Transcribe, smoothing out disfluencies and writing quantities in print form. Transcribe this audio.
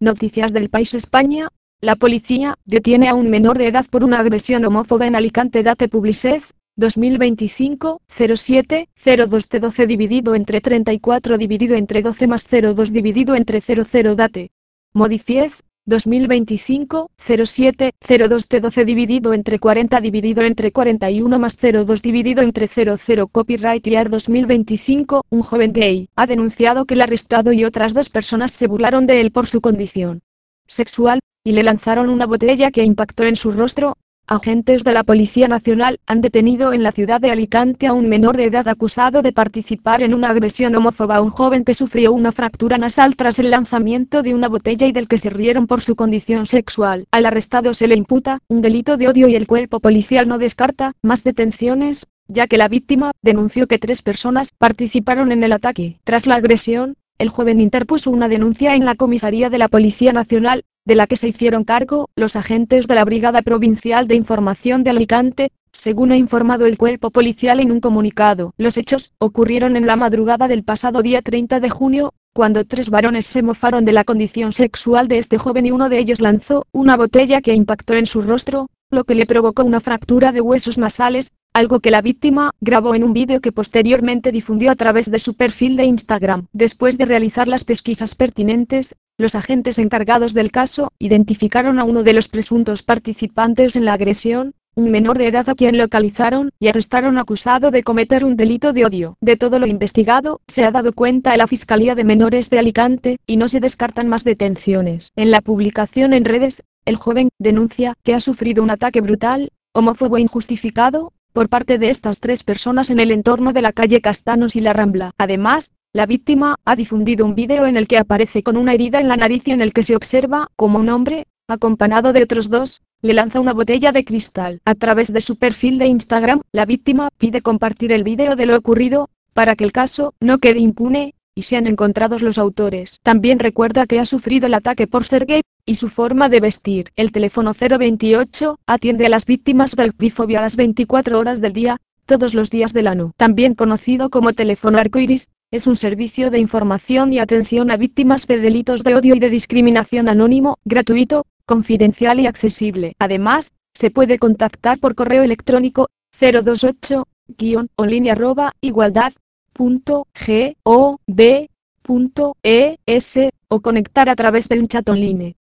Noticias del País España. La policía detiene a un menor de edad por una agresión homófoba en Alicante. Date Publicez, 2025, 07, 02 de 12 dividido entre 34 dividido entre 12 más 02 dividido entre 00 Date. Modifiez, 2025, 07, 02 de 12 dividido entre 40 dividido entre 41 más 02 dividido entre 00 Copyright Year 2025, un joven gay ha denunciado que el arrestado y otras dos personas se burlaron de él por su condición sexual, y le lanzaron una botella que impactó en su rostro. Agentes de la Policía Nacional han detenido en la ciudad de Alicante a un menor de edad acusado de participar en una agresión homófoba a un joven que sufrió una fractura nasal tras el lanzamiento de una botella y del que se rieron por su condición sexual. Al arrestado se le imputa un delito de odio y el cuerpo policial no descarta más detenciones, ya que la víctima denunció que 3 personas participaron en el ataque. Tras la agresión, el joven interpuso una denuncia en la comisaría de la Policía Nacional, de la que se hicieron cargo los agentes de la Brigada Provincial de Información de Alicante, según ha informado el cuerpo policial en un comunicado. Los hechos ocurrieron en la madrugada del pasado día 30 de junio, cuando 3 varones se mofaron de la condición sexual de este joven y uno de ellos lanzó una botella que impactó en su rostro, lo que le provocó una fractura de huesos nasales, algo que la víctima grabó en un vídeo que posteriormente difundió a través de su perfil de Instagram. Después de realizar las pesquisas pertinentes, los agentes encargados del caso identificaron a uno de los presuntos participantes en la agresión, un menor de edad a quien localizaron y arrestaron acusado de cometer un delito de odio. De todo lo investigado, se ha dado cuenta a la Fiscalía de Menores de Alicante, y no se descartan más detenciones. En la publicación en redes, el joven denuncia que ha sufrido un ataque brutal, homófobo e injustificado, por parte de estas 3 personas en el entorno de la calle Castanos y la Rambla. Además, la víctima ha difundido un vídeo en el que aparece con una herida en la nariz y en el que se observa como un hombre, acompañado de otros 2, le lanza una botella de cristal. A través de su perfil de Instagram, la víctima pide compartir el vídeo de lo ocurrido, para que el caso no quede impune, y sean encontrados los autores. También recuerda que ha sufrido el ataque por ser gay, y su forma de vestir. El teléfono 028 atiende a las víctimas del bifobia a las 24 horas del día, todos los días del año. También conocido como teléfono arcoiris, es un servicio de información y atención a víctimas de delitos de odio y de discriminación anónimo, gratuito, confidencial y accesible. Además, se puede contactar por correo electrónico 028-online@igualdad.gov.es o conectar a través de un chat online.